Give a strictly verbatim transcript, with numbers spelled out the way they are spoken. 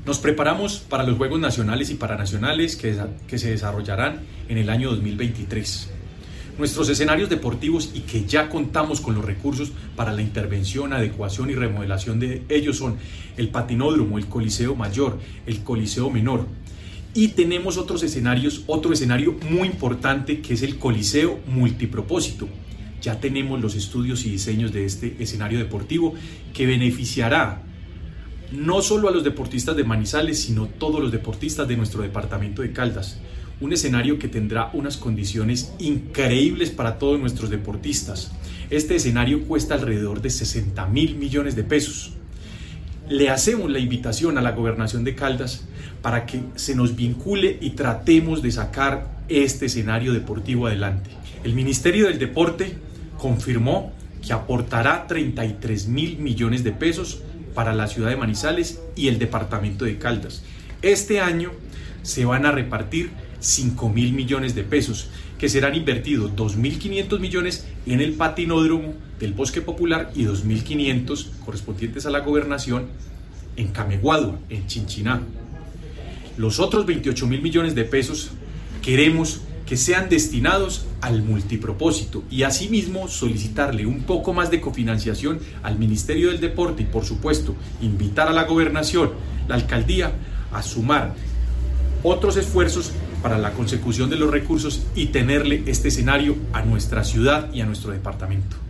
Nos preparamos para los Juegos Nacionales y Paranacionales que, que se desarrollarán en el año dos mil veintitrés. Nuestros escenarios deportivos y que ya contamos con los recursos para la intervención, adecuación y remodelación de ellos son el Patinódromo, el Coliseo Mayor, el Coliseo Menor. Y tenemos otros escenarios, otro escenario muy importante que es el Coliseo Multipropósito. Ya tenemos los estudios y diseños de este escenario deportivo que beneficiará no solo a los deportistas de Manizales, sino todos los deportistas de nuestro departamento de Caldas. Un escenario que tendrá unas condiciones increíbles para todos nuestros deportistas. Este escenario cuesta alrededor de sesenta mil millones de pesos. Le hacemos la invitación a la Gobernación de Caldas para que se nos vincule y tratemos de sacar este escenario deportivo adelante. El Ministerio del Deporte confirmó que aportará treinta y tres mil millones de pesos para la ciudad de Manizales y el departamento de Caldas. Este año se van a repartir cinco mil millones de pesos, que serán invertidos dos mil quinientos millones en el patinódromo del Bosque Popular y dos mil quinientos correspondientes a la gobernación en Cameguadua, en Chinchiná. Los otros veintiocho mil millones de pesos queremos que sean destinados al multipropósito y asimismo solicitarle un poco más de cofinanciación al Ministerio del Deporte y por supuesto invitar a la gobernación, la alcaldía a sumar otros esfuerzos para la consecución de los recursos y tenerle este escenario a nuestra ciudad y a nuestro departamento.